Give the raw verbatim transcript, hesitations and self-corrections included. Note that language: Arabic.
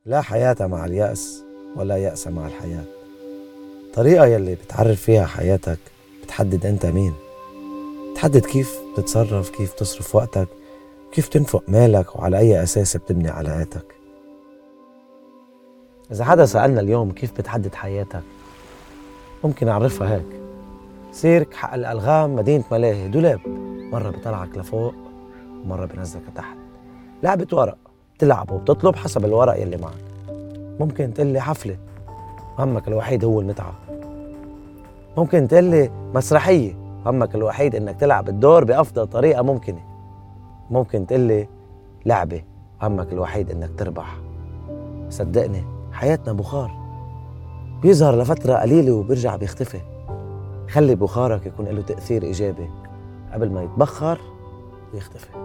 لا حياة مع اليأس ولا يأس مع الحياة. الطريقة يلي بتعرف فيها حياتك بتحدد أنت مين، بتحدد كيف تتصرف، كيف تصرف وقتك، كيف تنفق مالك، وعلى أي أساس بتبني علاقاتك. إذا حدا سألنا اليوم كيف بتحدد حياتك، ممكن أعرفها هيك: سيرك حق الألغام مدينة ملاهي، دولاب مرة بطلعك لفوق ومرة بنزلك لتحت. لعبة ورق بتلعب وبتطلب حسب الورق يلي معك. ممكن تقلي حفلة همك الوحيد هو المتعة. ممكن تقلي مسرحية همك الوحيد إنك تلعب الدور بأفضل طريقة ممكنة. ممكن تقلي لعبة همك الوحيد إنك تربح. صدقني حياتنا بخار بيظهر لفترة قليلة وبيرجع بيختفي. خلي بخارك يكون له تأثير إيجابي قبل ما يتبخر ويختفي.